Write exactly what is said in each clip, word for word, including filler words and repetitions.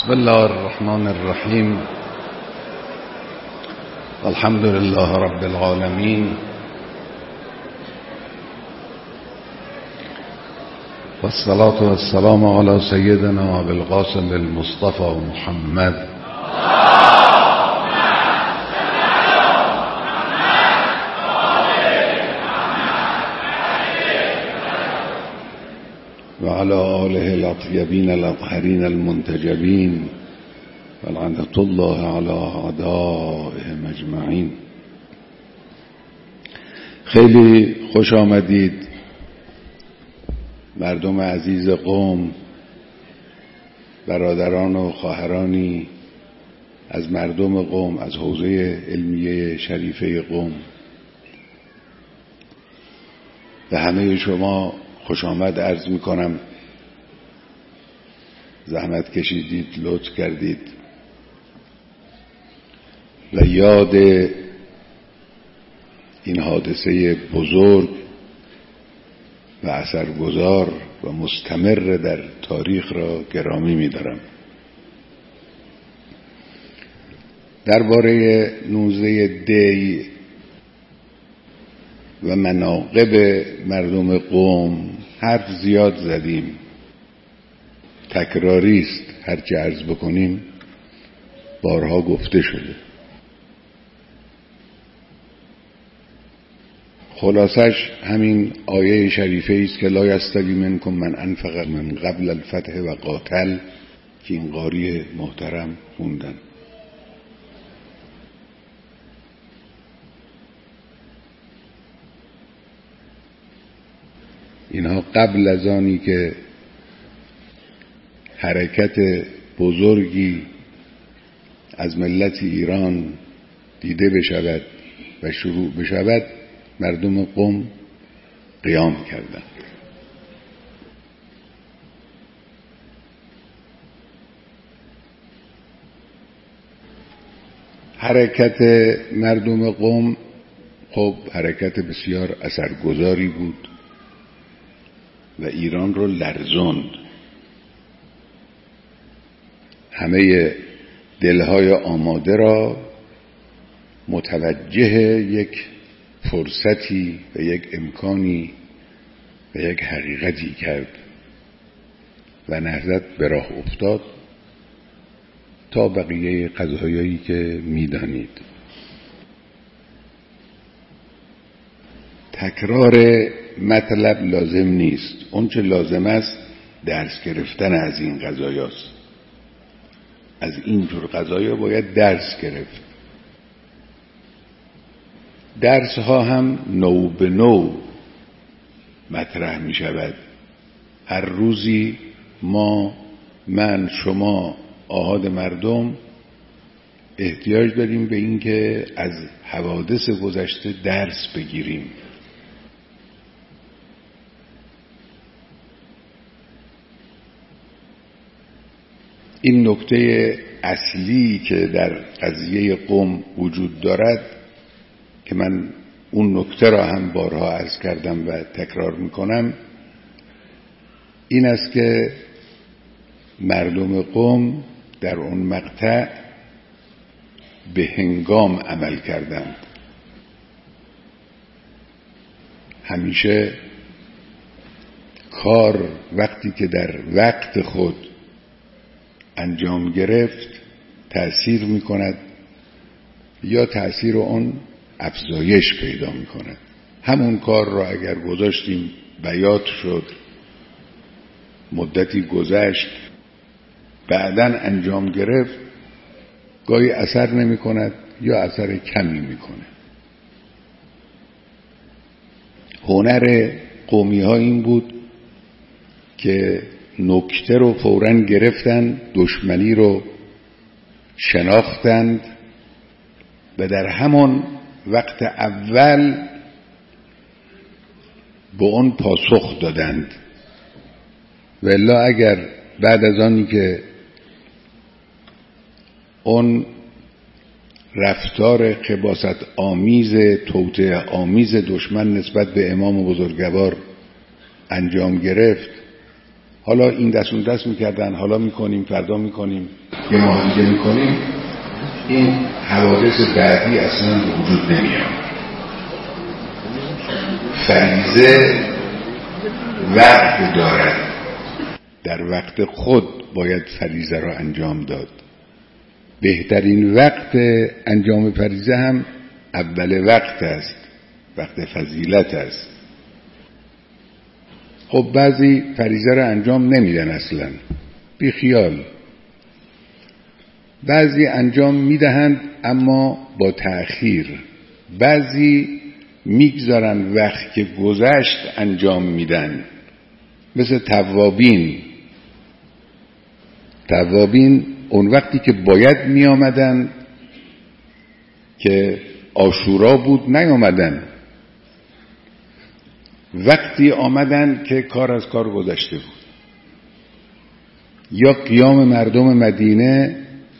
بسم الله الرحمن الرحیم. الحمد لله رب العالمین والصلاة والسلام على سيدنا ابي القاسم المصطفى محمد وعلى آله الأطيبين الأطهرين المنتجبين ولعنة الله على أعدائهم أجمعين. خیلی خوش آمدید مردم عزیز قم، برادران و خواهرانی از مردم قم، از حوزه علمیه شریفه قم. به همه شما خوش آمد عرض می کنم. زحمت کشیدید، لطف کردید و یاد این حادثه بزرگ و اثرگذار و مستمر در تاریخ را گرامی می دارم. درباره نوزده دی و مناقب مردم قم حرف زیاد زدیم، تکراری است، هرچه عرض بکنیم بارها گفته شده. خلاصش همین آیه شریفه است که لا یستوی منکم من انفق من قبل الفتح و قاتل، که این قاری محترم خوندن. اینها قبل از آنی که حرکت بزرگی از ملت ایران دیده بشود و شروع بشود، مردم قم قیام کردند. حرکت مردم قم خب حرکت بسیار اثرگذاری بود و ایران رو لرزوند. همه دلهای آماده را متوجه یک فرصتی و یک امکانی و یک حقیقتی کرد و نهضت به راه افتاد تا بقیه قضایایی که میدانید. تکرار مطلب لازم نیست، اون چه لازم است درس گرفتن از این قضایاست. از اینجور قضایا باید درس گرفت. درس ها هم نو به نو مطرح می شود. هر روزی ما، من، شما، آحاد مردم احتیاج داریم به این که از حوادث گذشته درس بگیریم. این نکته اصلی که در قضیه قم وجود دارد که من اون نکته را هم بارها عرض کردم و تکرار میکنم، این است که مردم قم در اون مقطع به هنگام عمل کردند. همیشه کار وقتی که در وقت خود انجام گرفت تأثیر می کند یا تأثیر اون افزایش پیدا می کند. همون کار را اگر گذاشتیم بیات شد، مدتی گذشت، بعداً انجام گرفت، گاهی اثر نمی کند یا اثر کمی می کند. هنر قومی ها این بود که نکته رو فوراً گرفتن، دشمنی رو شناختند و در همان وقت اول به اون پاسخ دادند. و الا اگر بعد از آنی که اون رفتار خباثت آمیز، توطئه آمیز دشمن نسبت به امام بزرگوار انجام گرفت، حالا این دست اون دست میکردن، حالا میکنیم، فردا میکنیم، یه ماه دیگه میکنیم، این حوادث بعدی اصلا به وجود نمیاد. فریضه وقت دارد، در وقت خود باید فریضه را انجام داد. بهترین وقت انجام فریضه هم اول وقت است، وقت فضیلت است. خب بعضی فریضه را انجام نمیدن اصلا، بی خیال. بعضی انجام میدهند اما با تأخیر. بعضی میگذارن وقت که گذشت انجام میدن، مثل توابین. توابین اون وقتی که باید می آمدن که عاشورا بود نیامدن، وقتی آمدن که کار از کار گذشته بود. یا قیام مردم مدینه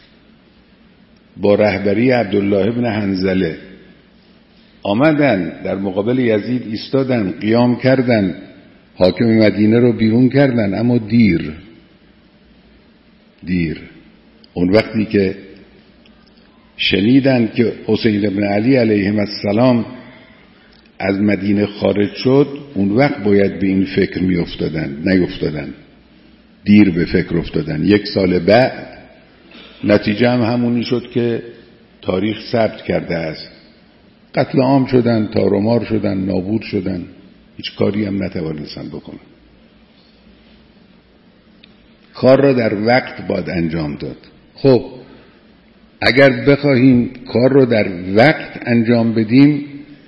با رهبری عبدالله ابن حنظله آمدن در مقابل یزید ایستادن، قیام کردن، حاکم مدینه رو بیرون کردن، اما دیر دیر اون وقتی که شنیدن که حسین ابن علی علیهم السلام از مدینه خارج شد، اون وقت باید به این فکر می افتادن، نیفتادن، دیر به فکر افتادن. یک سال بعد نتیجه هم همونی شد که تاریخ ثبت کرده است. قتل عام شدن، تار و مار شدن، نابود شدن، هیچ کاری هم نتوانستن بکنن. کار را در وقت باید انجام داد. خب اگر بخواهیم کار را در وقت انجام بدیم،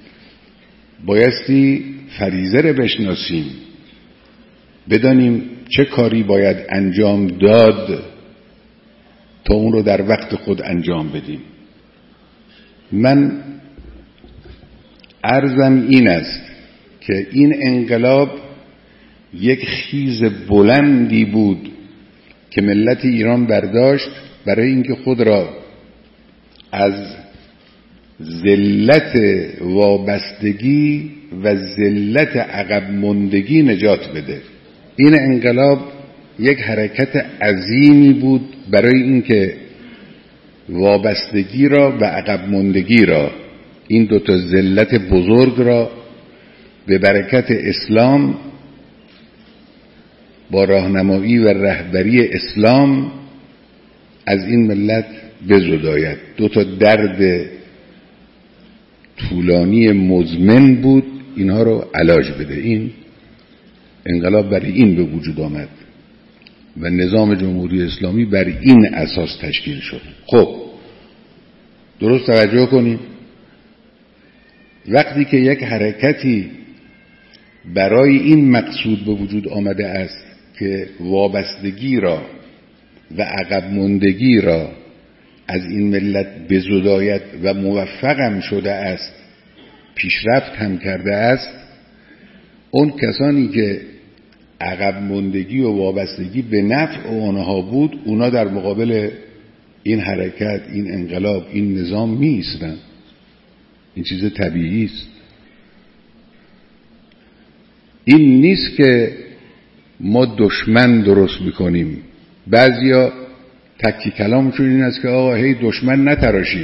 بایستی فریضه را بشناسیم، بدانیم چه کاری باید انجام داد تا اون رو در وقت خود انجام بدیم. من عرضم این است که این انقلاب یک خیز بلندی بود که ملت ایران برداشت برای اینکه خود را از ذلت وابستگی و ذلت عقب ماندگی نجات بده. این انقلاب یک حرکت عظیمی بود برای اینکه وابستگی را و عقب ماندگی را، این دوتا ذلت بزرگ را به برکت اسلام با راهنمایی و رهبری اسلام از این ملت بزداید. دو تا درد طولانی مزمن بود، اینها رو علاج بده. این انقلاب برای این به وجود آمد و نظام جمهوری اسلامی بر این اساس تشکیل شد. خب درست توجه کنیم، وقتی که یک حرکتی برای این مقصود به وجود آمده است که وابستگی را و عقب ماندگی را از این ملت بزداید و موفق هم شده است، پیشرفت هم کرده است، اون کسانی که عقب ماندگی و وابستگی به نفع اونها بود، اونا در مقابل این حرکت، این انقلاب، این نظام می ایستن. این چیز طبیعی است. این نیست که ما دشمن درست میکنیم. بعضیا تکی کلامشون این است که آقا هی دشمن نتراشید.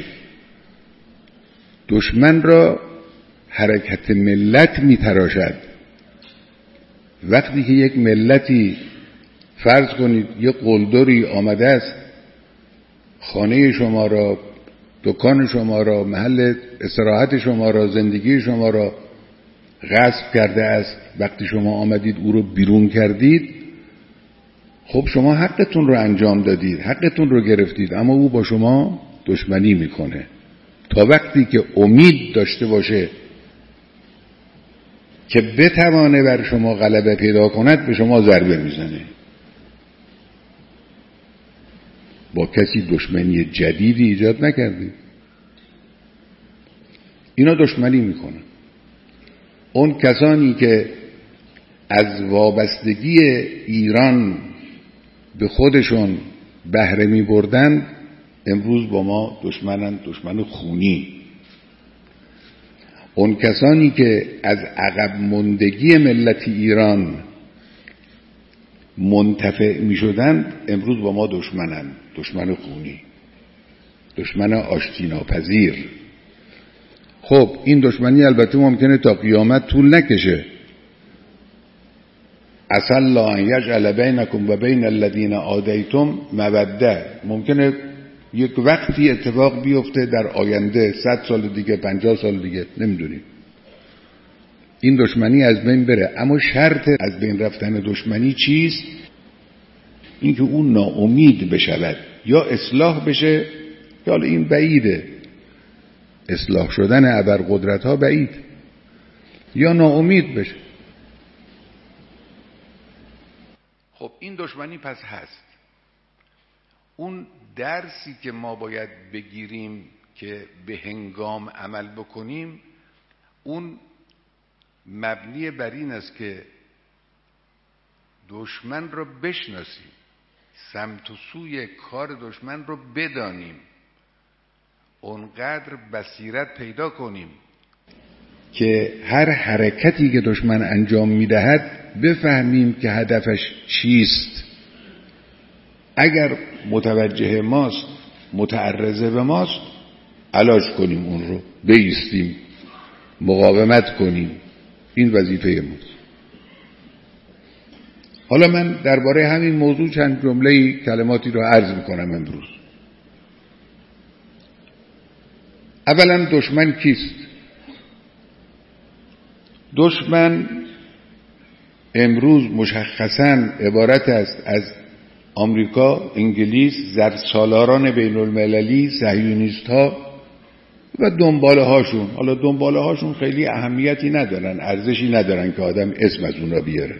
دشمن را حرکت ملت میتراشد. وقتی که یک ملتی، فرض کنید یه قلدری آمده است خانه شما را، دکان شما را، محل استراحت شما را، زندگی شما را غصب کرده است، وقتی شما آمدید او رو بیرون کردید، خب شما حقتون رو انجام دادید، حقتون رو گرفتید، اما او با شما دشمنی میکنه تا وقتی که امید داشته باشه که بتوانه بر شما غلبه پیدا کند، به شما ضربه میزنه. با کسی دشمنی جدیدی ایجاد نکردید. اینا دشمنی میکنن. اون کسانی که از وابستگی ایران به خودشون بهره می بردن، امروز با ما دشمنن، دشمن خونی. اون کسانی که از عقب ماندگی ملت ایران منتفع می شدند امروز با ما دشمنن، دشمن خونی، دشمن آشتی ناپذیر. خب این دشمنی البته ممکنه تا قیامت طول نکشه. عسى الله ان یجعل بینکم و بین الذین عادیتم موده، ممکنه یک وقتی اتفاق بیفته در آینده، صد سال دیگه، پنجاه سال دیگه، نمیدونیم، این دشمنی از بین بره. اما شرط از بین رفتن دشمنی چیست؟ اینکه اون ناامید بشود یا اصلاح بشه. یا این بعیده، اصلاح شدن ابرقدرت ها بعید، یا ناامید بشه. خب این دشمنی پس هست. اون درسی که ما باید بگیریم که به هنگام عمل بکنیم، اون مبنی بر این است که دشمن رو بشناسیم، سمت و سوی کار دشمن رو بدانیم، اونقدر بصیرت پیدا کنیم که هر حرکتی که دشمن انجام میدهد بفهمیم که هدفش چیست. اگر متوجه ماست، متعرضه به ماست، علاج کنیم، اون رو بایستیم، مقاومت کنیم. این وظیفه ماست. حالا من درباره همین موضوع چند جمله کلماتی رو عرض میکنم امروز. اولا دشمن کیست؟ دشمن امروز مشخصاً عبارت است از آمریکا، انگلیس، زرسالاران بین المللی، صهیونیست ها و دنباله هاشون. حالا دنباله هاشون خیلی اهمیتی ندارن، ارزشی ندارن که آدم اسم از اونا بیاره.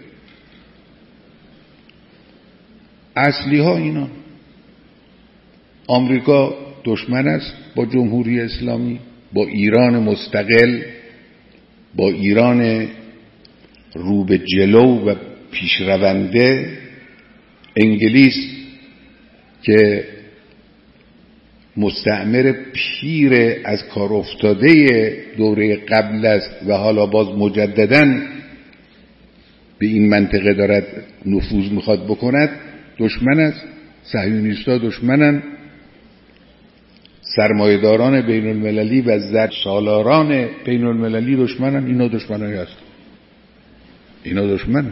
اصلی ها اینا. آمریکا دشمن است با جمهوری اسلامی، با ایران مستقل، با ایران رو به جلو و پیشرونده. انگلیس که مستعمر پیر از کار افتاده دوره قبل است و حالا باز مجدداً به این منطقه دارد نفوذ میخواد بکند، دشمن است. صهیونیست‌ها دشمنن، سرمایه‌داران بین المللی و زرسالاران بین المللی دشمنن. اینا دشمنایی هست، اینا دشمنن.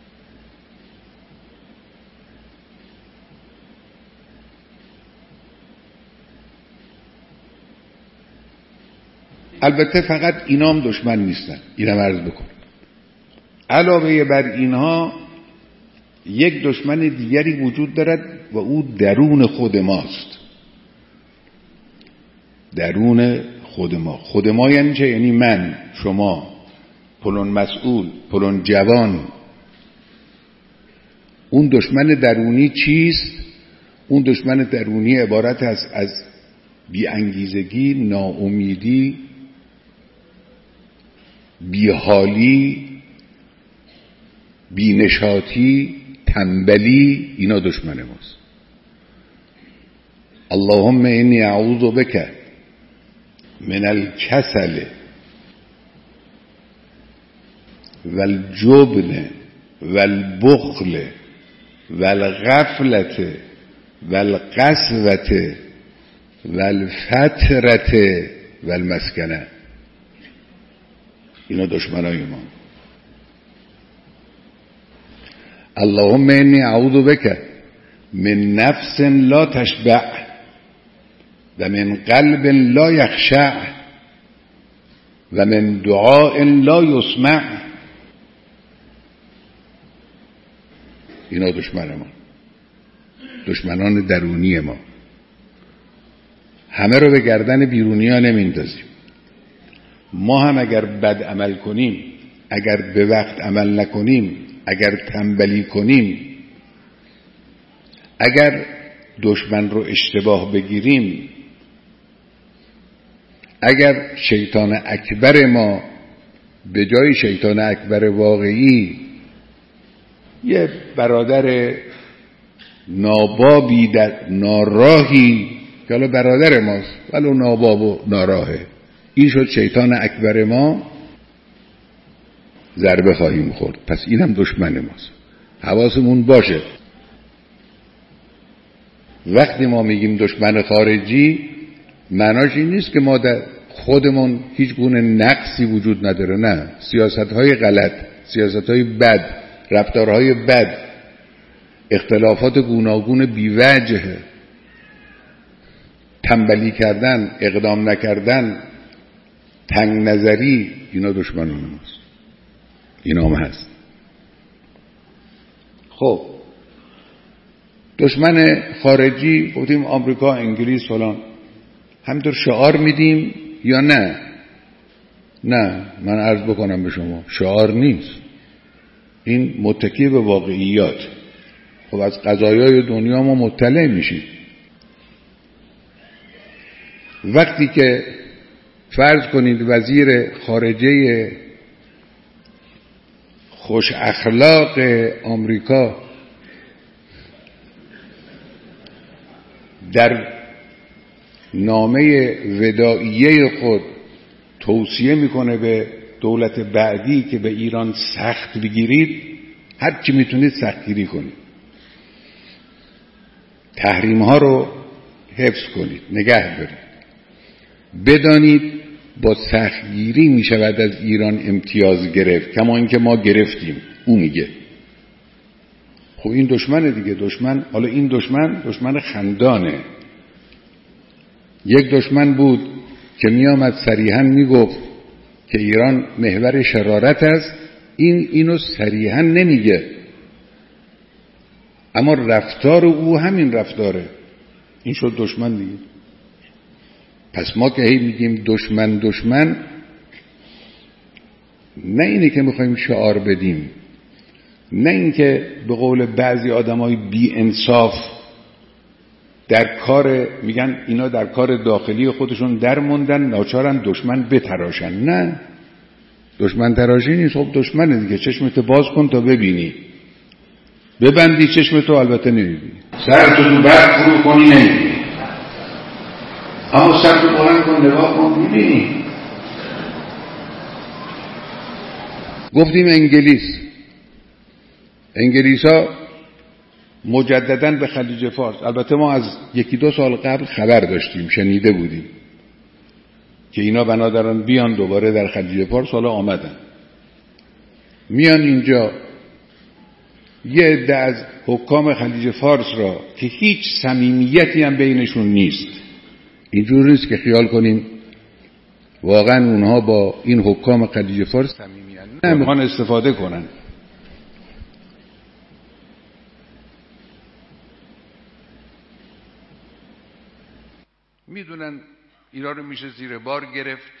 البته فقط اینا هم دشمن نیستن، اینم عرض بکن. علاوه بر اینها یک دشمن دیگری وجود دارد و او درون خود ماست. درون خود ما. خود ما یعنی چه؟ یعنی من، شما، پلون مسئول، پلون جوان. اون دشمن درونی چیست؟ اون دشمن درونی عبارت است از بی‌انگیزگی، ناامیدی، بیحالی، بینشاطی، تنبلی. اینا دشمن ماست. اللهم انی اعوذ بک من الکسل والجبن والبخل والغفلة والقسوة والفترة والمسکنه. اینا دشمنای ما. اللهم انی اعوذ بک من نفس لا تشبع و من قلب لا یخشع و من دعاء لا یسمع. اینا دشمن ما، دشمنان درونی ما. همه رو به گردن بیرونی ها نمیندازیم. ما هم اگر بد عمل کنیم، اگر به وقت عمل نکنیم، اگر تنبلی کنیم، اگر دشمن رو اشتباه بگیریم، اگر شیطان اکبر ما به جای شیطان اکبر واقعی یه برادر نابابی در ناراهی که حالا برادر ماست ولو ناباب و ناراهه، این شد شیطان اکبر ما، ضربه خواهیم خورد. پس اینم دشمن ماست. حواسمون باشه. وقتی ما میگیم دشمن خارجی، معناش این نیست که ما در خودمون هیچ گونه نقصی وجود نداره. نه، سیاست‌های غلط، سیاست‌های بد، رفتارهای بد، اختلافات گوناگون بی‌وجه، تنبلی کردن، اقدام نکردن، تنگ نظری، اینا دشمنان ماست. اینا هم هست. خب دشمن خارجی گفتیم آمریکا، انگلیس، فلان، همینطور شعار میدیم یا نه؟ نه، من عرض بکنم به شما شعار نیست، این متکی به واقعیات. خب از قضایای دنیا ما مطلع میشید. وقتی که فرض کنید وزیر خارجه خوش اخلاق آمریکا در نامه وداعیه خود توصیه میکنه به دولت بعدی که به ایران سخت بگیرید، هر چی میتونید سختگیری کنید، تحریم ها رو حفظ کنید، نگه دارید، بدانید با سختگیری میشود از ایران امتیاز گرفت، کما اینکه ما گرفتیم. او میگه خب این دشمن دیگه. دشمن، حالا این دشمن دشمن خندانه. یک دشمن بود که میامد صریحا میگفت که ایران محور شرارت است، این اینو صریحا نمیگه، اما رفتار او همین رفتاره، این شد دشمن دیگه. پس ما که هی میگیم دشمن دشمن، نه اینه که میخوایم شعار بدیم، نه اینکه به قول بعضی آدمای بی انصاف در کار، میگن اینا در کار داخلی خودشون در موندن، ناچارن دشمن بتراشن. نه، دشمن تراشی نیست. خب دشمنه دیگه، چشمتو باز کن تا ببینی، ببندی چشمتو البته نمیبینی، سرتو تو برق فرو کنی نمیبینی، اما سرتو بلند کن نگاه کن میبینی. گفتیم انگلیس، انگلیس ها مجدداً به خلیج فارس، البته ما از یکی دو سال قبل خبر داشتیم، شنیده بودیم که اینا بنا دارن بیان دوباره در خلیج فارس، حالا آمدن، میان اینجا. یه عده از حکام خلیج فارس را که هیچ صمیمیتی هم بینشون نیست، اینجور نیست که خیال کنیم واقعا اونها با این حکام خلیج فارس صمیمی هستند، نه، میخوان استفاده کنن. میدونن ایران رو میشه زیر بار گرفت.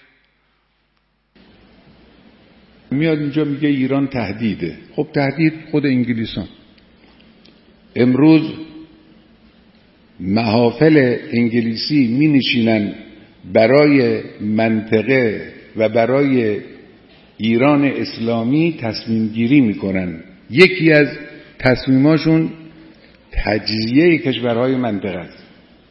میاد اینجا میگه ایران تهدیده. خب تهدید خود انگلیسان. امروز محافل انگلیسی می نشینن برای منطقه و برای ایران اسلامی تصمیم گیری میکنن. یکی از تصمیماشون تجزیه کشورهای منطقه است.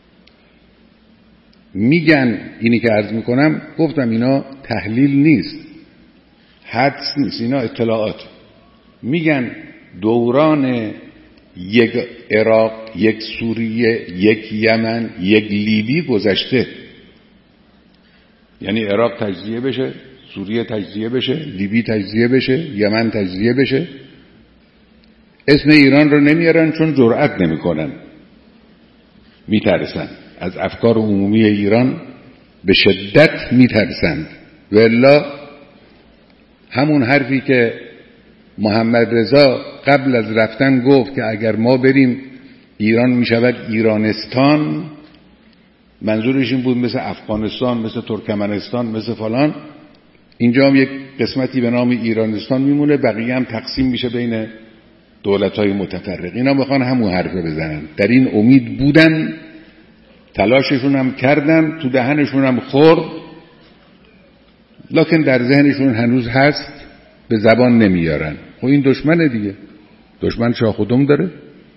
میگن، اینی که عرض میکنم، گفتم اینا تحلیل نیست، حدس نیست، اینا اطلاعات. میگن دوران یک عراق، یک سوریه، یک یمن، یک لیبی گذشته. یعنی عراق تجزیه بشه، سوریه تجزیه بشه، لیبی تجزیه بشه، یمن تجزیه بشه. اسم ایران رو نمیارن چون جرأت نمیکنن، میترسن از افکار عمومی ایران، به شدت میترسند. والا همون حرفی که محمد رضا قبل از رفتن گفت که اگر ما بریم ایران میشود ایرانستان، منظورش این بود مثل افغانستان، مثل ترکمنستان، مثل فلان. اینجا هم یک قسمتی به نام ایرانستان میمونه، بقیه هم تقسیم میشه بین دولت‌های متفرق. اینا میخوان همون حرفه بزنن، در این امید بودن، تلاششون هم کردن، تو دهنشون هم خورد، لکن در ذهنشون هنوز هست، به زبان نمیارن. خب این دشمنه دیگه، دشمن شاخ و دم داره.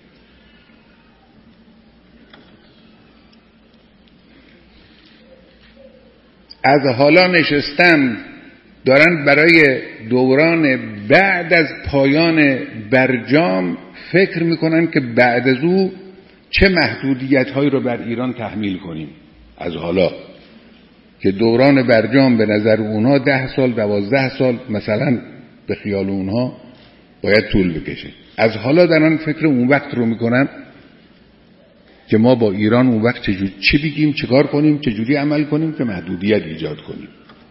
از حالا نشستن دارن برای دوران بعد از پایان برجام فکر میکنن که بعد از او چه محدودیت هایی رو بر ایران تحمیل کنیم. از حالا که دوران برجام به نظر اونها ده سال دوازده سال مثلا به خیال اونها باید طول بکشه، از حالا دارن فکر اون وقت رو میکنن که ما با ایران اون وقت چجوری چه بگیم، چه کار کنیم، چجوری عمل کنیم که محدودیت ایجاد کنیم.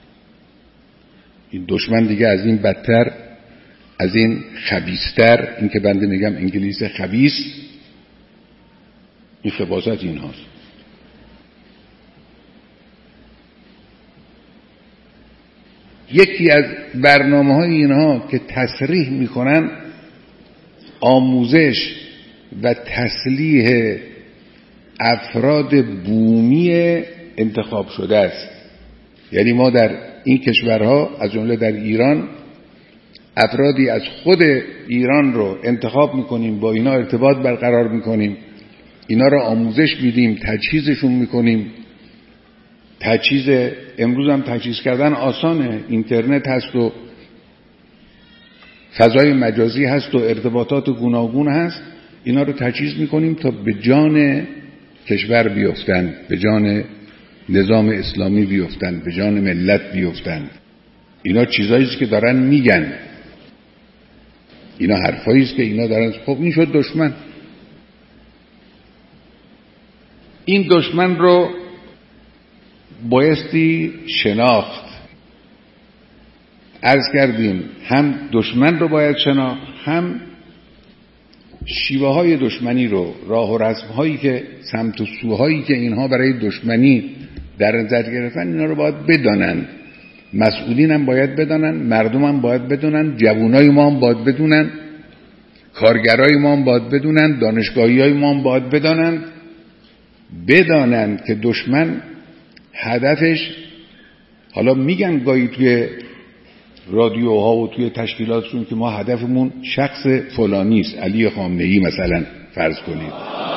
این دشمن دیگه از این بدتر، از این خبیثتر، این که بنده میگم انگلیس خبیث، این خباثت این هاست. یکی از برنامه های اینها که تصریح میکنن آموزش و تسلیح افراد بومی انتخاب شده است. یعنی ما در این کشورها از جمله در ایران افرادی از خود ایران رو انتخاب میکنیم، با اینا ارتباط برقرار میکنیم، اینا رو آموزش میدیم، تجهیزشون میکنیم. تجهیز امروز هم تجهیز کردن آسانه، اینترنت هست و فضای مجازی هست و ارتباطات گوناگون هست. اینا رو تجهیز میکنیم تا به جان کشور بیفتن، به جان نظام اسلامی بیفتن، به جان ملت بیفتن. اینا چیزایی است که دارن میگن، اینا حرفایی است که اینا دارن. خب این شد دشمن. این دشمن رو بایستی شناخت. عرض کردیم هم دشمن رو باید شناخت، هم شیوه های دشمنی رو، راه و رسم هایی که سمت و سوهایی که اینها برای دشمنی در نظر گرفتن، اینا رو باید بدانن. مسئولین هم باید بدانن، مردم هم باید بدونن، جوانای ما هم باید بدونن، کارگرای ما هم باید بدونن، دانشگاهی های ما هم باید بدانن بدانن که دشمن هدفش، حالا میگن گاهی توی رادیوها و توی تشکیلاتشون که ما هدفمون شخص فلانی است، علی خامنه‌ای مثلا فرض کنید،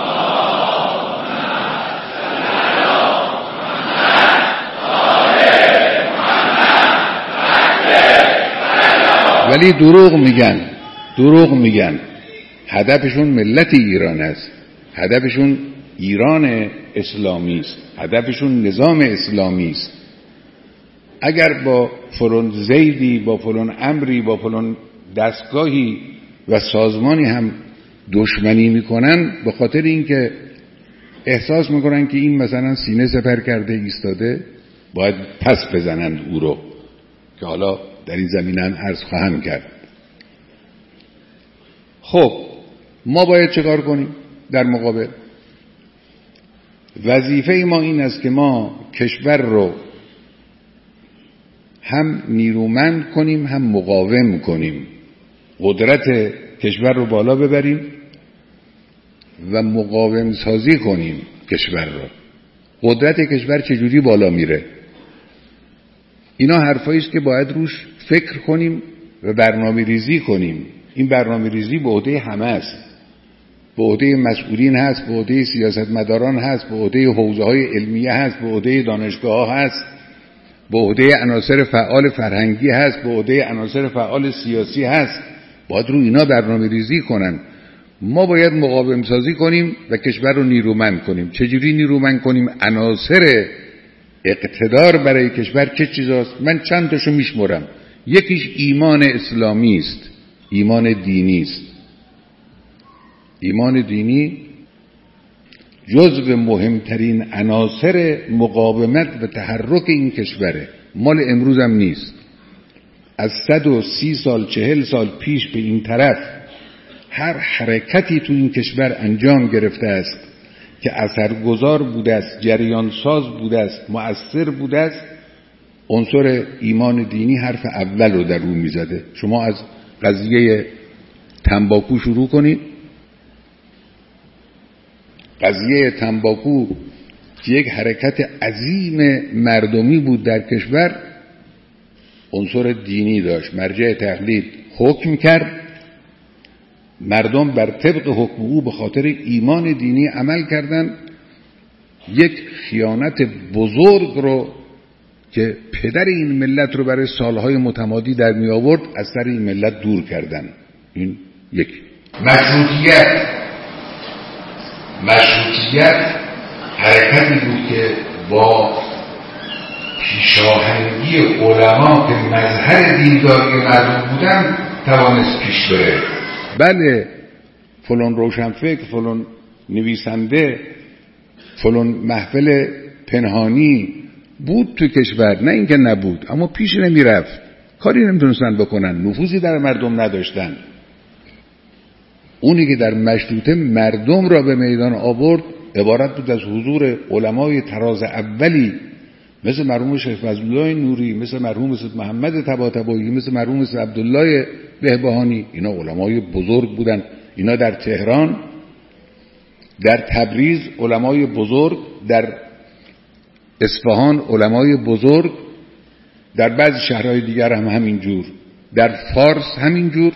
ولی دروغ میگن دروغ میگن هدفشون ملت ایران است، هدفشون ایران اسلامی است، هدفشون نظام اسلامی است. اگر با فلان زیدی، با فلان امری، با فلان دستگاهی و سازمانی هم دشمنی میکنن، به خاطر اینکه احساس میکنن که این مثلا سینه سپر کرده ایستاده، باید پس بزنند او رو، که حالا در این زمینه هم عرض خواهم کرد. خب ما باید چه کار کنیم در مقابل؟ وظیفه ما این است که ما کشور رو هم نیرومند کنیم، هم مقاوم کنیم، قدرت کشور رو بالا ببریم و مقاوم سازی کنیم کشور رو. قدرت کشور چجوری بالا میره؟ اینا حرفایی است که باید روش فکر کنیم و برنامه ریزی کنیم. این برنامه ریزی به عهده همه است، به عهده مسئولین هست، به عهده سیاستمداران هست، به عهده حوزه‌های علمیه هست، به عهده دانشگاه هست، به عهده عناصر فعال فرهنگی هست، به عهده عناصر فعال سیاسی هست. باید رو اینا برنامه ریزی کنن. ما باید مقاوم سازی کنیم و کشور رو نیرومند کنیم. چجوری نیرومند کنیم؟ عناصر اقتدار برای کشور چه چیزاست؟ من چند تاشو میشمرم. یکیش ایمان اسلامی است، ایمان دینی است. ایمان دینی جزو مهمترین عناصر مقاومت و تحرک این کشوره، مال امروز هم نیست. از صد و سی سال چهل سال پیش به این طرف هر حرکتی تو این کشور انجام گرفته است که اثرگذار بوده است، جریان ساز بوده است، مؤثر بوده است، عنصر ایمان دینی حرف اول رو در رو میزده. شما از قضیه تنباکو شروع کنید. قضیه تنباکو که یک حرکت عظیم مردمی بود در کشور، عنصر دینی داشت. مرجع تقلید حکم کرد، مردم بر طبق حکم او به خاطر ایمان دینی عمل کردند. یک خیانت بزرگ رو که پدر این ملت رو برای سالهای متمادی در می آورد از سر این ملت دور کردن. این یک مشروطیت مشروطیت حرکتی بود که با پیشاهنگی علما که مظهر دینداری مردم بودن توانست پیش بره. بله، فلان روشنفکر، فلان نویسنده، فلان محفل پنهانی بود تو کشور، نه اینکه نبود، اما پیش نمیرفت، کاری نمیتونستن بکنن، نفوذی در مردم نداشتن. اونی که در مشروطه مردم را به میدان آورد عبارت بود از حضور علمای طراز اولی مثل مرحوم شیخ فضلالله نوری، مثل مرحوم مثل محمد طباطبایی، مثل مرحوم مثل عبدالله بهبهانی. اینا علمای بزرگ بودن. اینا در تهران، در تبریز علمای بزرگ، در اصفهان علمای بزرگ، در بعضی شهرهای دیگر هم همینجور، در فارس همینجور.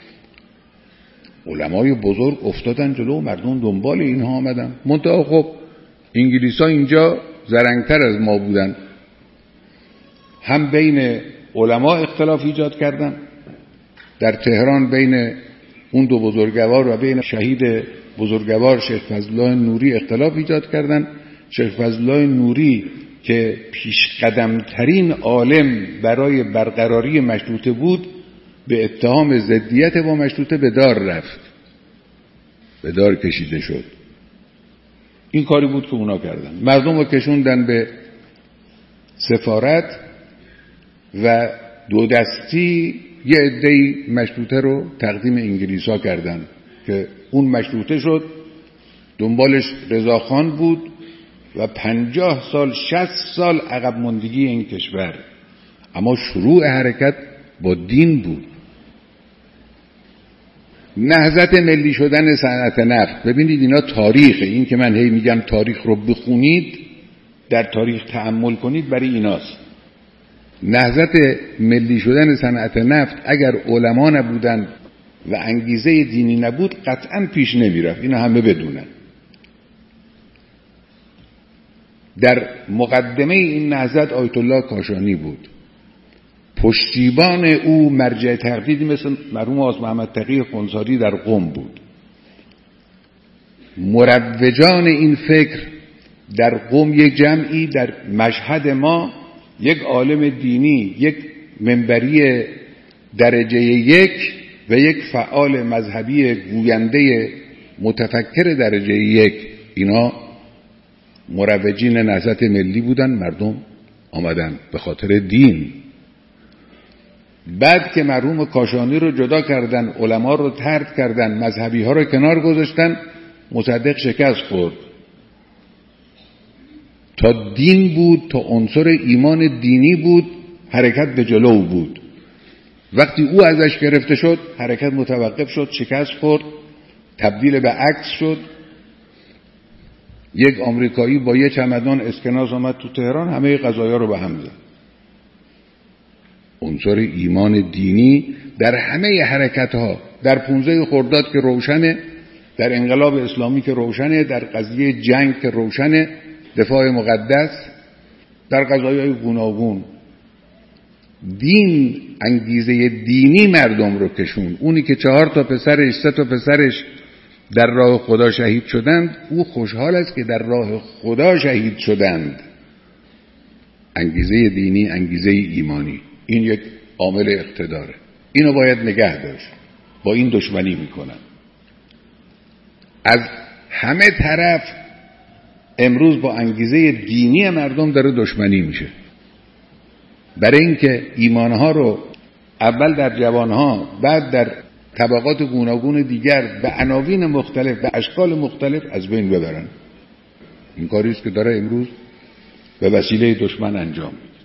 علمای بزرگ افتادن جلو، مردم دنبال اینها آمدن. منتها خب انگلیس‌ها اینجا زرنگتر از ما بودن، هم بین علما اختلاف ایجاد کردن در تهران، بین اون دو بزرگوار و بین شهید بزرگوار شیخ فضلالله نوری اختلاف ایجاد کردن. شیخ فضلالله نوری که پیشقدمترین عالم برای برقراری مشروطه بود، به اتهام ضدیت با مشروطه به دار رفت، به دار کشیده شد. این کاری بود که اونا کردن، مردم رو کشوندن به سفارت و دو دستی یه عده‌ای مشروطه رو تقدیم انگلیس‌ها کردن که اون مشروطه شد. دنبالش رضاخان بود و پنجاه سال شصت سال عقب ماندگی این کشور. اما شروع حرکت با دین بود. نهضت ملی شدن صنعت نفت، ببینید اینا تاریخه. این که من هی میگم تاریخ رو بخونید، در تاریخ تأمل کنید، برای ایناست. نهضت ملی شدن صنعت نفت اگر علما نبودن و انگیزه دینی نبود قطعا پیش نمیرفت. اینا همه بدونن. در مقدمه این نهضت آیت الله کاشانی بود، پشتیبان او مرجع تقلیدی مثل مرحوم آز محمد تقی خونساری در قم بود. مروجان این فکر در قم یک جمعی، در مشهد ما یک عالم دینی، یک منبری درجه یک و یک فعال مذهبی گوینده متفکر درجه یک. اینا مروجین نهضت ملی بودن. مردم آمدن به خاطر دین. بعد که مرحوم کاشانی رو جدا کردن، علما رو طرد کردن، مذهبی ها رو کنار گذاشتن، مصدق شکست خورد. تا دین بود، تا عنصر ایمان دینی بود، حرکت به جلو بود. وقتی او ازش گرفته شد، حرکت متوقف شد، شکست خورد، تبدیل به عکس شد. یک آمریکایی با یه چمدان اسکناس آمد تو تهران، همه قضایا رو به هم زد. عنصر ایمان دینی در همه حرکت ها، در پونزده خرداد که روشنه، در انقلاب اسلامی که روشنه، در قضیه جنگ که روشنه، دفاع مقدس، در قضایای گوناگون، دین، انگیزه دینی مردم رو کشون. اونی که چهار تا پسرش، سه تا پسرش در راه خدا شهید شدند، او خوشحال است که در راه خدا شهید شدند. انگیزه دینی، انگیزه ایمانی، این یک عامل اقتداره. اینو باید نگه داشت. با این دشمنی میکنن از همه طرف. امروز با انگیزه دینی مردم داره دشمنی میشه، برای اینکه ایمانها رو اول در جوانها، بعد در طبقات گوناگون دیگر به عناوین مختلف، به اشکال مختلف از بین ببرن. این کاری است که داره امروز به وسیله دشمن انجام میگیره.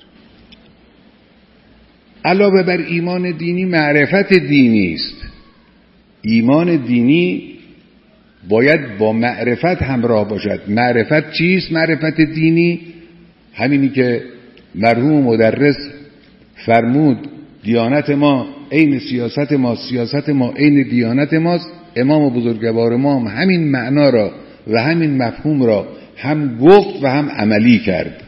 علاوه بر ایمان دینی، معرفت دینی است. ایمان دینی باید با معرفت همراه باشد. معرفت چیست؟ معرفت دینی همینی که مرحوم مدرس فرمود دیانت ما عین سیاست ما، سیاست ما عین دیانت ماست. امام و بزرگوار ما هم همین معنا را و همین مفهوم را هم گفت و هم عملی کرد.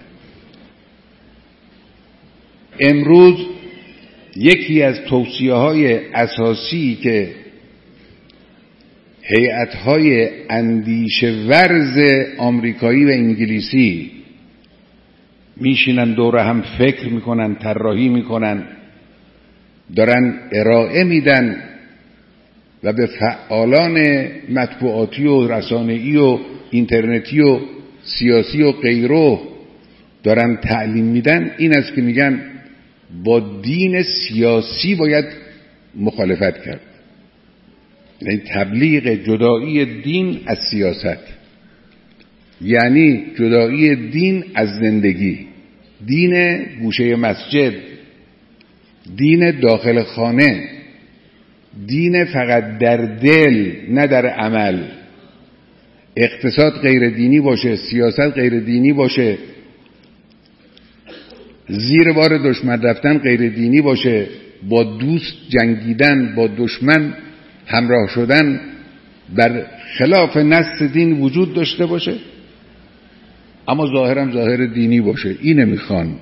امروز یکی از توصیه های اساسی که هیئت‌های اندیشه ورز آمریکایی و انگلیسی میشینن دور هم فکر میکنن، طراحی میکنن، دارن ارائه میدن و به فعالان مطبوعاتی و رسانه‌ای و اینترنتی و سیاسی و غیره دارن تعلیم میدن. این است که میگن با دین سیاسی باید مخالفت کرد، یعنی تبلیغ جدایی دین از سیاست، یعنی جدایی دین از زندگی، دین گوشه مسجد، دین داخل خانه، دین فقط در دل نه در عمل. اقتصاد غیر دینی باشه، سیاست غیر دینی باشه، زیر بار دشمن رفتن غیر دینی باشه، با دوست جنگیدن، با دشمن همراه شدن بر خلاف نص دین وجود داشته باشه، اما ظاهرم ظاهر دینی باشه. اینه میخوان.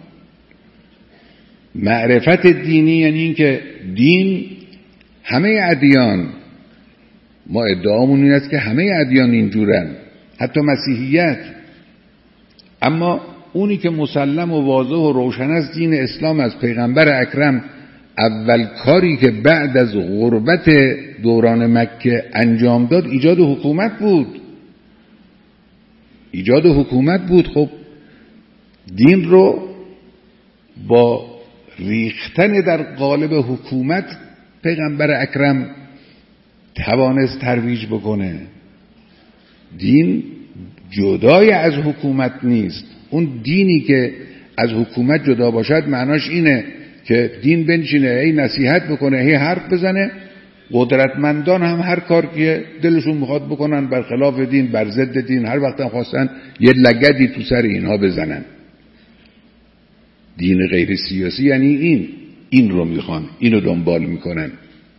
معرفت دینی یعنی این که دین همه ادیان، ما ادعامون این است که همه ادیان اینجورن، حتی مسیحیت، اما اونی که مسلم و واضح و روشن است دین اسلام از پیغمبر اکرم اول کاری که بعد از غربت دوران مکه انجام داد ایجاد حکومت بود. ایجاد حکومت بود. خب دین رو با ریختن در قالب حکومت پیغمبر اکرم توانست ترویج بکنه. دین جدای از حکومت نیست. اون دینی که از حکومت جدا باشد معناش اینه که دین بنشینه هی نصیحت بکنه، هی حرف بزنه، قدرتمندان هم هر کار که دلشون میخواد بکنن برخلاف دین، بر ضد دین، هر وقت هم خواستن یه لگدی تو سر اینها بزنن. دین غیر سیاسی یعنی این این رو میخوان، اینو دنبال میکنن.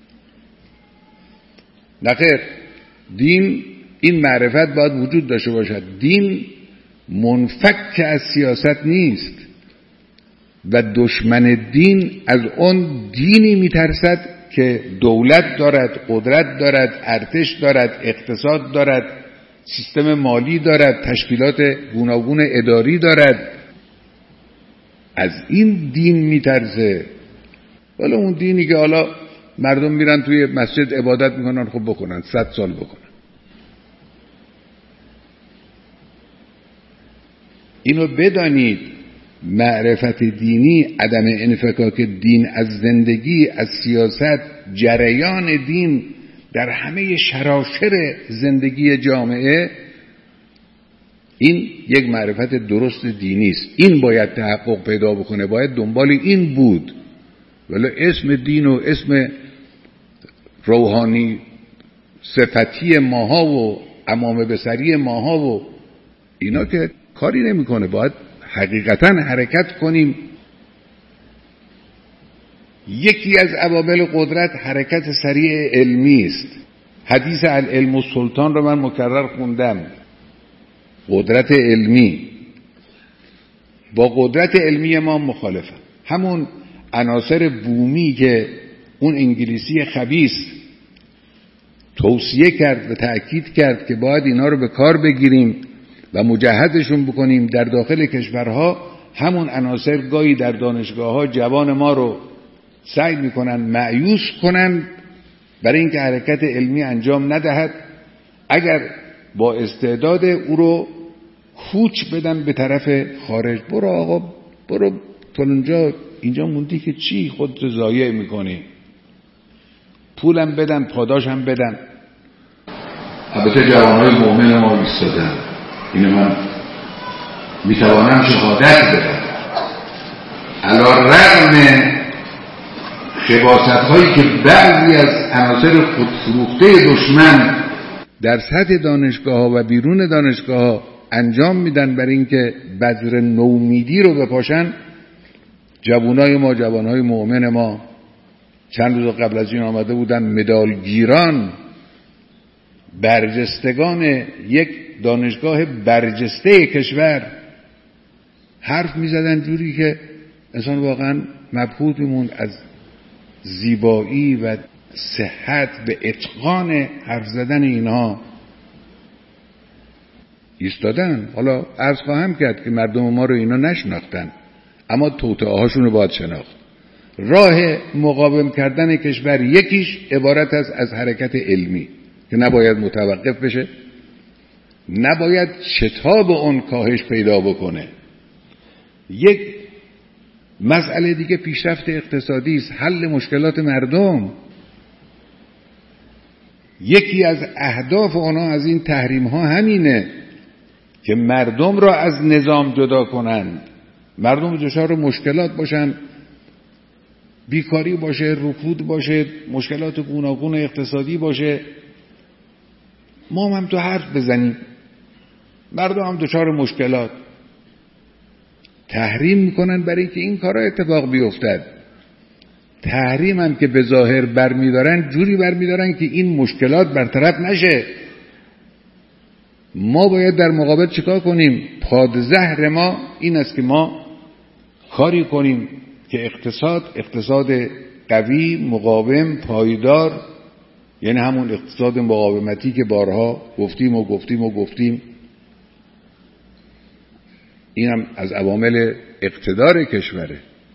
نخیر، دین، این معرفت باید وجود داشته باشد. دین منفک از سیاست نیست و دشمن دین از اون دینی میترسد که دولت دارد، قدرت دارد، ارتش دارد، اقتصاد دارد، سیستم مالی دارد، تشکیلات گوناگون اداری دارد. از این دین میترسه. ولی اون دینی که حالا مردم میرن توی مسجد عبادت میکنن، خب بکنن، صد سال بکنن. اینو بدانید، معرفت دینی، عدم انفکاک دین از زندگی، از سیاست، جریان دین در همه شراشر زندگی جامعه، این یک معرفت درست دینی است. این باید تحقق پیدا بکنه، باید دنبال این بود. ولی اسم دین و اسم روحانی صفتی ماها و عمامه بصری ماها و اینا که کاری نمیکنه. باید حقیقتا حرکت کنیم. یکی از عوامل قدرت حرکت سریع علمی است. حدیث العلم السلطان رو من مکرر خوندم. قدرت علمی، با قدرت علمی ما مخالفم. همون عناصر بومی که اون انگلیسی خبیث توصیه کرد و تأکید کرد که باید اینا رو به کار بگیریم و مجهزشون بکنیم در داخل کشورها، همون عناصر گاهی در دانشگاه ها جوان ما رو سعی میکنن مایوس کنن برای اینکه حرکت علمی انجام ندهد. اگر با استعداد او رو کوچ بدن به طرف خارج، برو آقا برو فلانجا، اینجا موندی که چی خودت ضایع میکنی، پولم بدن، پاداشم بدن. البته جوانهای مؤمن ما ایستادن، اینو من میتوانم شهادت بدم، علی رغم خباثت هایی که بعضی از عناصر خودفروخته دشمن در سطح دانشگاه ها و بیرون دانشگاه ها انجام میدن برای اینکه بذر نومیدی رو بپاشن. جوانای ما، جوانای مؤمن ما چند روز قبل از این آمده بودن مدالگیران، برجستگان یک دانشگاه برجسته کشور، حرف میزدن جوری که انسان واقعا مبهوت میموند از زیبایی و صحت و اتقان حرف زدن اینها ایستادن. حالا عرض خواهم کرد که مردم ما رو اینا نشناختن، اما توطئه هاشون رو باید شناخت. راه مقاوم کردن کشور یکیش عبارت است از حرکت علمی که نباید متوقف بشه، نباید شتاب اون کاهش پیدا بکنه. یک مسئله دیگه پیشرفت اقتصادی است، حل مشکلات مردم. یکی از اهداف اونا از این تحریم ها همینه که مردم را از نظام جدا کنند، مردم دچار مشکلات باشن، بیکاری باشه، رکود باشه، مشکلات گوناگون اقتصادی باشه، ما هم تو حرف بزنیم، مردم هم دچار مشکلات. تحریم میکنن برای اینکه این کارا اتفاق بیفتد. تحریم هم که به ظاهر برمیدارن جوری برمیدارن که این مشکلات برطرف نشه. ما باید در مقابل چیکار کنیم؟ پادزهر ما این است که ما کاری کنیم که اقتصاد اقتصاد قوی، مقاوم، پایدار، یعنی همون اقتصاد مقاومتی که بارها گفتیم و گفتیم و گفتیم، این هم از عوامل اقتدار کشوره.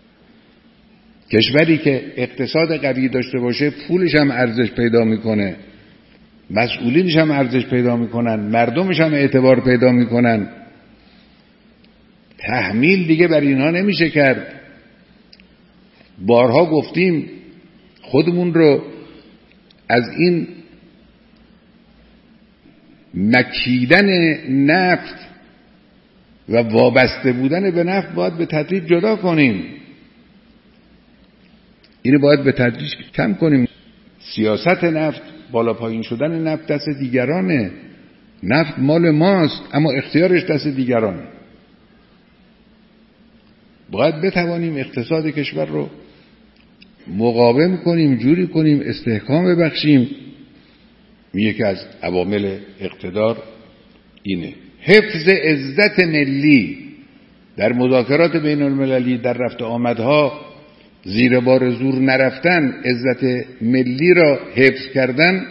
کشوری که اقتصاد قوی داشته باشه پولش هم ارزش پیدا میکنه، مسئولینش هم ارزش پیدا میکنن، مردمش هم اعتبار پیدا میکنن. تحمیل دیگه بر اینها نمیشه کرد. بارها گفتیم خودمون رو از این مکیدن نفت و وابسته بودن به نفت باید به تدریج جدا کنیم. اینو باید به تدریج کم کنیم. سیاست نفت، بالا پایین شدن نفت دست دیگرانه. نفت مال ماست اما اختیارش دست دیگرانه. باید بتوانیم اقتصاد کشور رو مقاوم کنیم، جوری کنیم، استحکام ببخشیم. یکی از عوامل اقتدار اینه. حفظ عزت ملی در مذاکرات بین المللی، در رفت آمدها زیر بار زور نرفتن، عزت ملی را حفظ کردن،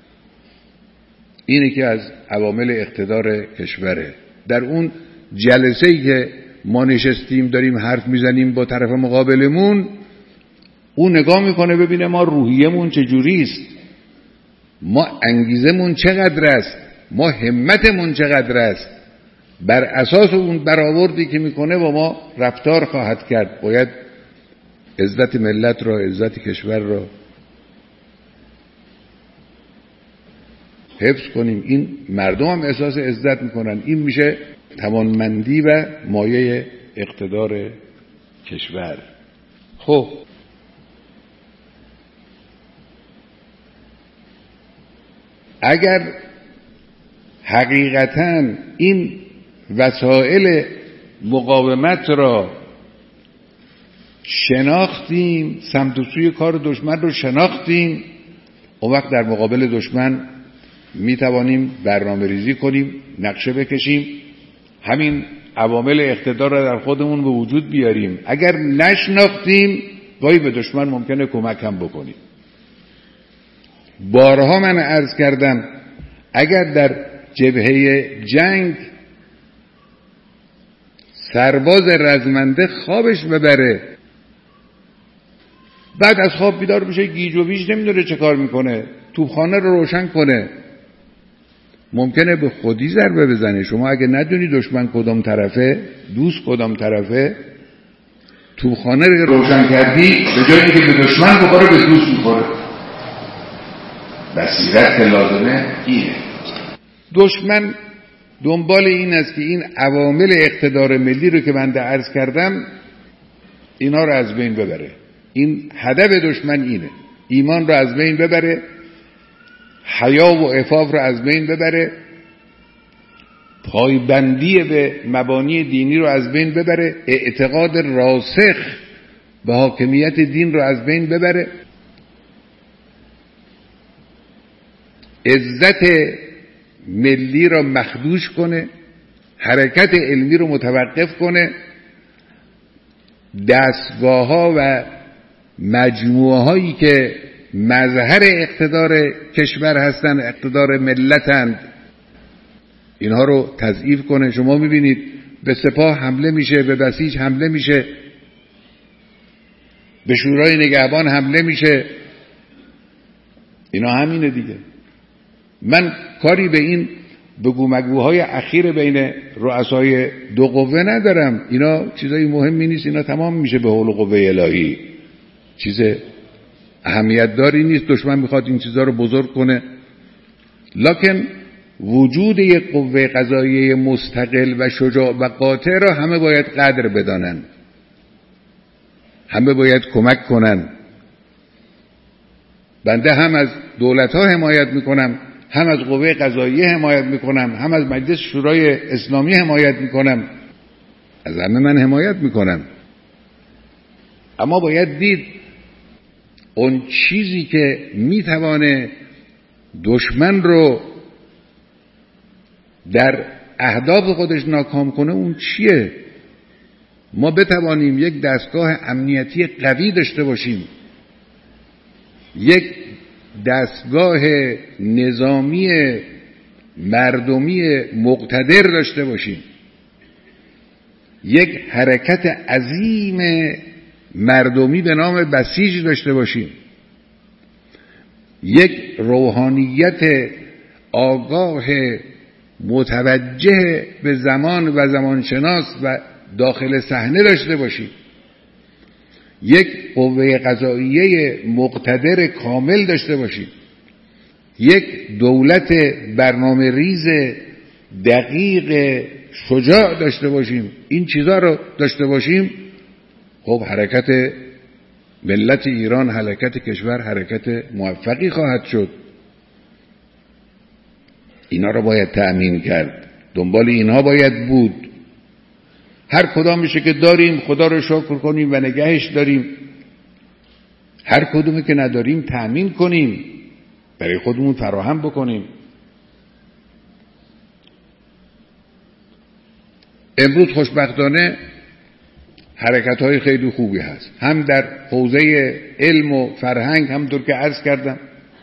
اینه که از عوامل اقتدار کشوره. در اون جلسه‌ای که ما نشستیم داریم حرف میزنیم با طرف مقابلمون، اون نگاه میکنه ببینه ما روحیه‌مون چجوری است، ما انگیزمون چقدر است، ما همتمون چقدر است. بر اساس اون برآوردی که میکنه با ما رفتار خواهد کرد. باید عزت ملت را، عزت کشور را حفظ کنیم. این مردم هم احساس عزت میکنن. این میشه توانمندی و مایه اقتدار کشور. خب اگر حقیقتاً این وسایل مقاومت را شناختیم، سمت و سوی کار دشمن رو شناختیم، اون وقت در مقابل دشمن میتوانیم برنامه ریزی کنیم، نقشه بکشیم، همین عوامل اقتدار را در خودمون به وجود بیاریم. اگر نشناختیم گاهی به دشمن ممکنه کمک هم بکنیم. بارها من عرض کردم اگر در جبهه جنگ سرباز رزمنده خوابش ببره، بعد از خواب بیدار بشه گیج و ویج نمیدونه چه کار میکنه، توپخانه رو روشن کنه، ممکنه به خودی ضربه بزنه. شما اگه ندونی دشمن کدام طرفه، دوست کدام طرفه، توپخانه رو روشن کردی به جایی که به دشمن بخوره به دوست میخوره. بصیرت که لازمه اینه. دشمن دنبال این است که این عوامل اقتدار ملی رو که من عرض کردم اینا رو از بین ببره. این هدف دشمن اینه، ایمان رو از بین ببره، حیا و عفاف رو از بین ببره، پایبندی به مبانی دینی رو از بین ببره، اعتقاد راسخ به حاکمیت دین رو از بین ببره، عزت ملی را مخدوش کنه، حرکت علمی رو متوقف کنه، دستگاه ها و مجموعه هایی که مظهر اقتدار کشور هستند، اقتدار ملتند، اینها رو تضعیف کنه. شما میبینید به سپاه حمله میشه، به بسیج حمله میشه، به شورای نگهبان حمله میشه. اینا همینه دیگه. من کاری به این بگو مگوهای اخیر بین رؤسای دو قوه ندارم، اینا چیزای مهمی نیست، اینا تمام میشه به حول قوه الهی، چیز اهمیت داری نیست. دشمن میخواد این چیزا رو بزرگ کنه، لکن وجود یک قوه قضاییه مستقل و شجاع و قاطع را همه باید قدر بدانن، همه باید کمک کنن. بنده هم از دولت ها حمایت میکنم، هم از قوه قضاییه حمایت میکنم، هم از مجلس شورای اسلامی حمایت میکنم، از همه من حمایت میکنم. اما باید دید اون چیزی که میتوانه دشمن رو در اهداف خودش ناکام کنه اون چیه. ما بتوانیم یک دستگاه امنیتی قوی داشته باشیم، یک دستگاه نظامی مردمی مقتدر داشته باشیم، یک حرکت عظیم مردمی به نام بسیج داشته باشیم، یک روحانیت آگاه متوجه به زمان و زمانشناس و داخل صحنه داشته باشیم، یک قوه قضاییه مقتدر کامل داشته باشیم، یک دولت برنامه ریز دقیق شجاع داشته باشیم. این چیزا رو داشته باشیم، خب حرکت ملت ایران، حرکت کشور حرکت موفقی خواهد شد. اینا رو باید تأمین کرد، دنبال اینها باید بود. هر کدامشه که داریم خدا رو شکر کنیم و نگهش داریم، هر کدومی که نداریم تأمین کنیم، برای خودمون فراهم بکنیم. امروز خوشبختانه حرکت‌های خیلی خوبی هست، هم در حوزه علم و فرهنگ، همونطور که عرض کردم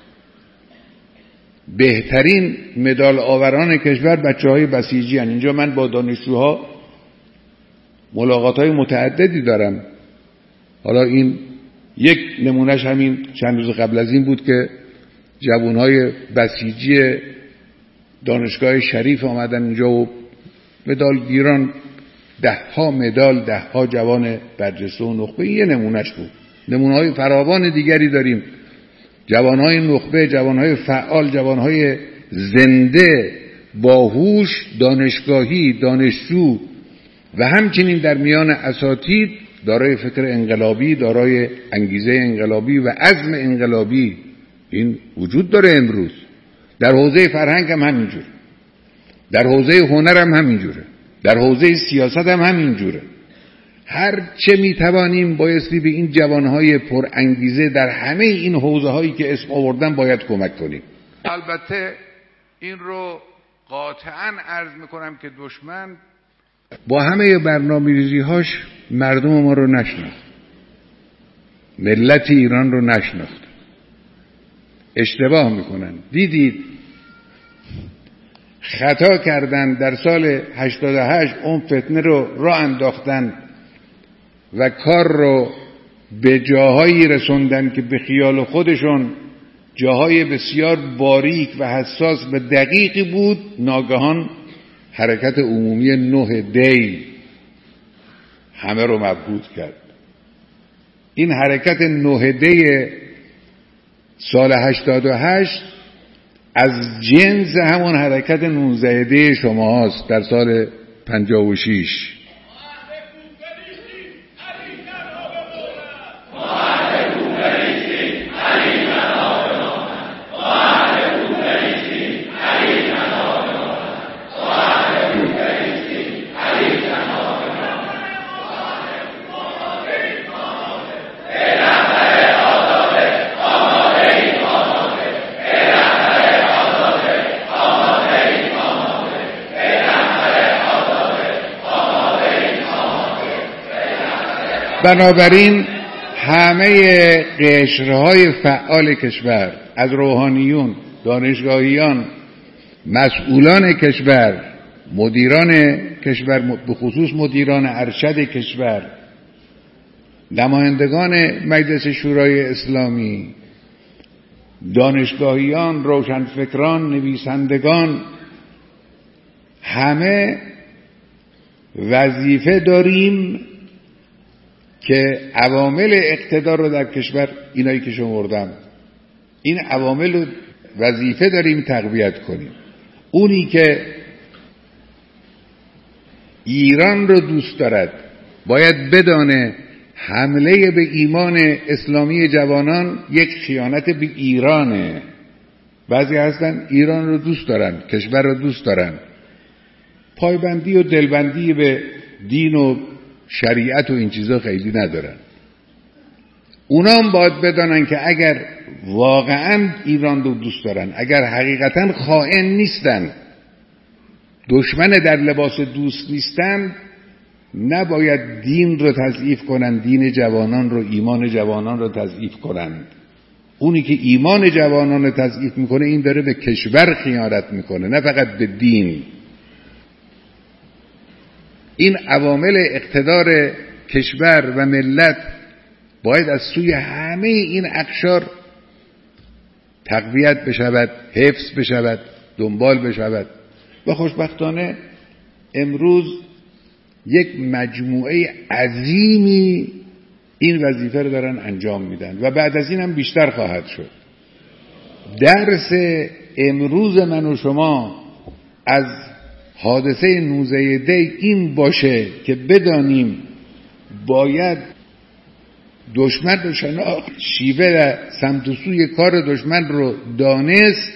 بهترین مدال آوران کشور بچه‌های بسیجی هستند. اینجا من با دانشجوها ملاقات‌های متعددی دارم. حالا این یک نمونهش همین چند روز قبل از این بود که جوانهای بسیجی دانشگاه شریف آمدن اینجا و مدال گیران، ده ها مدال، ده ها جوان برجسته و نخبه. این یه نمونهش بود. نمونه‌های فراوان دیگری داریم، جوانهای نخبه، جوانهای فعال، جوانهای زنده، باهوش، دانشگاهی، دانشجو و همچنین در میان اساتید دارای فکر انقلابی، دارای انگیزه انقلابی و عزم انقلابی. این وجود داره امروز. در حوزه فرهنگ هم همینجور، در حوزه هنر هم همینجوره، در حوزه سیاست هم همینجوره. هر چه میتوانیم بایستی به این جوانهای پر انگیزه در همه این حوزه هایی که اسم آوردن باید کمک کنیم. البته این رو قاطعاً عرض میکنم که دشمن با همه برنامه‌ریزی هاش مردم ما رو نشناخت، ملت ایران رو نشناخت. اشتباه میکنن. دیدید خطا کردن در سال هشتاد و هشت، اون فتنه رو راه انداختن و کار رو به جاهایی رسوندن که به خیال خودشون جاهای بسیار باریک و حساس و دقیقی بود. ناگهان حرکت عمومی نه دی همه رو مبهوت کرد. این حرکت نه دی سال هشتاد و هشت از جنس همون حرکت نوزده دی شما هست در سال پنجاه و شش. بنابراین همه قشرهای فعال کشور، از روحانیون، دانشگاهیان، مسئولان کشور، مدیران کشور، به خصوص مدیران ارشد کشور، نمایندگان مجلس شورای اسلامی، دانشگاهیان، روشنفکران، نویسندگان، همه وظیفه داریم که عوامل اقتدار رو در کشور، اینایی که شمردم، این عوامل رو وظیفه داریم تقویت کنیم. اونی که ایران رو دوست دارد باید بدانه حمله به ایمان اسلامی جوانان یک خیانت به ایرانه. بعضی هستن ایران رو دوست دارن، کشور رو دوست دارن، پایبندی و دلبندی به دین و شریعت و این چیزا خیلی ندارن. اونا هم باید بدانن که اگر واقعا ایران رو دوست دارن، اگر حقیقتا خائن نیستن، دشمن در لباس دوست نیستن، نباید دین رو تضعیف کنن، دین جوانان رو، ایمان جوانان رو تضعیف کنن. اونی که ایمان جوانان رو تضعیف میکنه این داره به کشور خیانت میکنه، نه فقط به دین. این عوامل اقتدار کشور و ملت باید از سوی همه این اقشار تقویت بشود، حفظ بشود، دنبال بشود. و خوشبختانه امروز یک مجموعه عظیمی این وظیفه رو دارن انجام میدن و بعد از این هم بیشتر خواهد شد. درس امروز من و شما از حادثه نوزده دی این باشه که بدانیم باید دشمن رو شناخت، شیوه و سمت و سوی کار دشمن رو دانست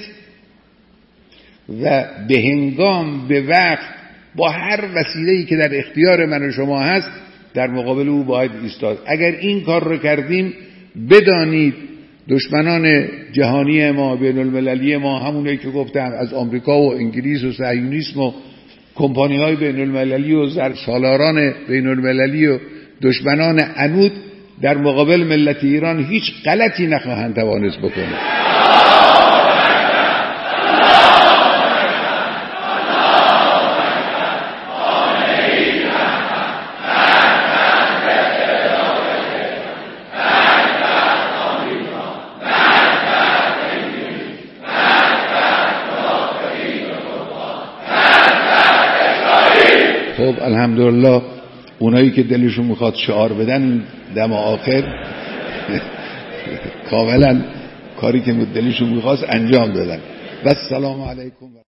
و به هنگام، به وقت، با هر وسیله‌ای که در اختیار من و شما هست در مقابل او باید ایستاد. اگر این کار رو کردیم بدانید دشمنان جهانی ما، بین المللی ما، همونایی که گفتم از آمریکا و انگلیس و صهیونیسم و کمپانی‌های بین المللی و سالاران بین المللی و دشمنان عنود در مقابل ملت ایران هیچ غلطی نخواهند توانست بکنه. خب الحمدلله اونایی که دلشون میخواد شعار بدن دم آخر کاملا کاری که دلشون میخواست انجام دادن. و السلام علیکم.